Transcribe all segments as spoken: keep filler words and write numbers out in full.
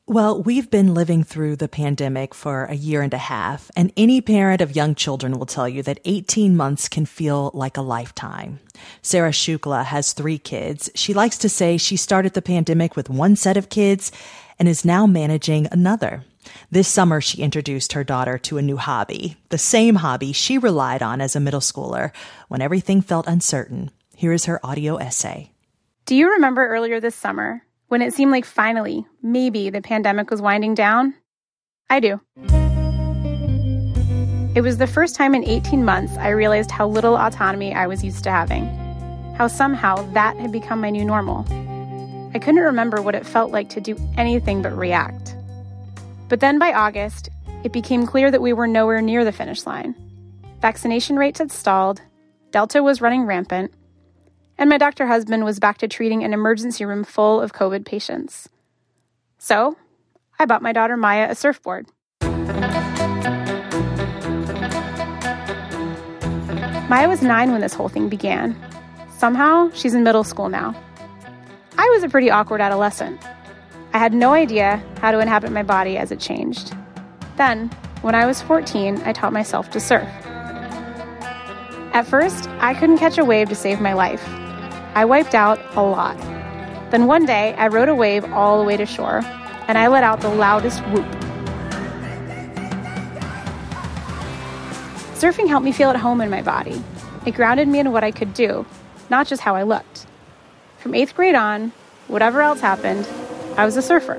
Well, we've been living through the pandemic for a year and a half, and any parent of young children will tell you that eighteen months can feel like a lifetime. Sarah Shukla has three kids. She likes to say she started the pandemic with one set of kids and is now managing another. This summer, she introduced her daughter to a new hobby, the same hobby she relied on as a middle schooler when everything felt uncertain. Here is her audio essay. Do you remember earlier this summer when it seemed like finally, maybe, the pandemic was winding down? I do. It was the first time in eighteen months I realized how little autonomy I was used to having, how somehow that had become my new normal. I couldn't remember what it felt like to do anything but react. But then by August, it became clear that we were nowhere near the finish line. Vaccination rates had stalled, Delta was running rampant, and my doctor husband was back to treating an emergency room full of COVID patients. So, I bought my daughter Maya a surfboard. Maya was nine when this whole thing began. Somehow, she's in middle school now. I was a pretty awkward adolescent. I had no idea how to inhabit my body as it changed. Then, when I was fourteen, I taught myself to surf. At first, I couldn't catch a wave to save my life. I wiped out a lot. Then one day, I rode a wave all the way to shore, and I let out the loudest whoop. Surfing helped me feel at home in my body. It grounded me in what I could do, not just how I looked. From eighth grade on, whatever else happened, I was a surfer.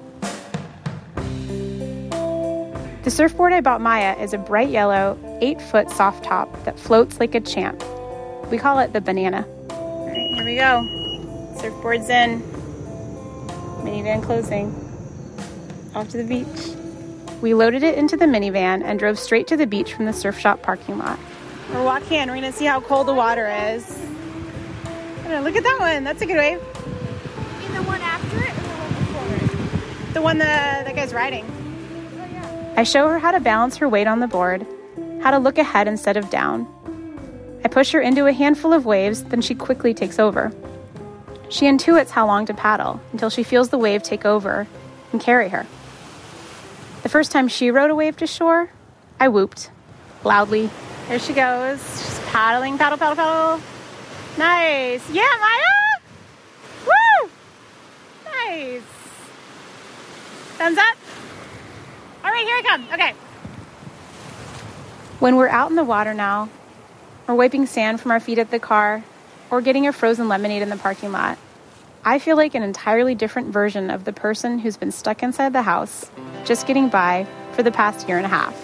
The surfboard I bought Maya is a bright yellow, eight-foot soft top that floats like a champ. We call it the banana. All right, here we go. Surfboard's in. Minivan closing. Off to the beach. We loaded it into the minivan and drove straight to the beach from the surf shop parking lot. We're walking in. We're going to see how cold the water is. I don't know, look at that one. That's a good wave. And the one after it or the one before it? The one that, that guy's riding. I show her how to balance her weight on the board, how to look ahead instead of down. I push her into a handful of waves, then she quickly takes over. She intuits how long to paddle until she feels the wave take over and carry her. The first time she rode a wave to shore, I whooped loudly. There she goes. She's paddling, paddle, paddle, paddle. Nice. Yeah, Maya! Woo! Nice. Thumbs up. All right, here I come. Okay. When we're out in the water now, or wiping sand from our feet at the car, or getting a frozen lemonade in the parking lot, I feel like an entirely different version of the person who's been stuck inside the house, just getting by for the past year and a half.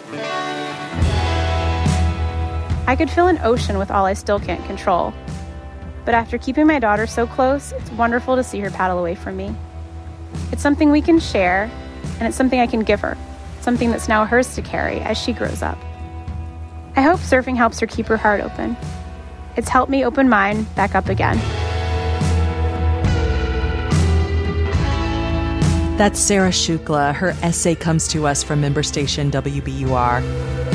I could fill an ocean with all I still can't control. But after keeping my daughter so close, it's wonderful to see her paddle away from me. It's something we can share, and it's something I can give her. Something that's now hers to carry as she grows up. I hope surfing helps her keep her heart open. It's helped me open mine back up again. That's Sarah Shukla. Her essay comes to us from member station W B U R.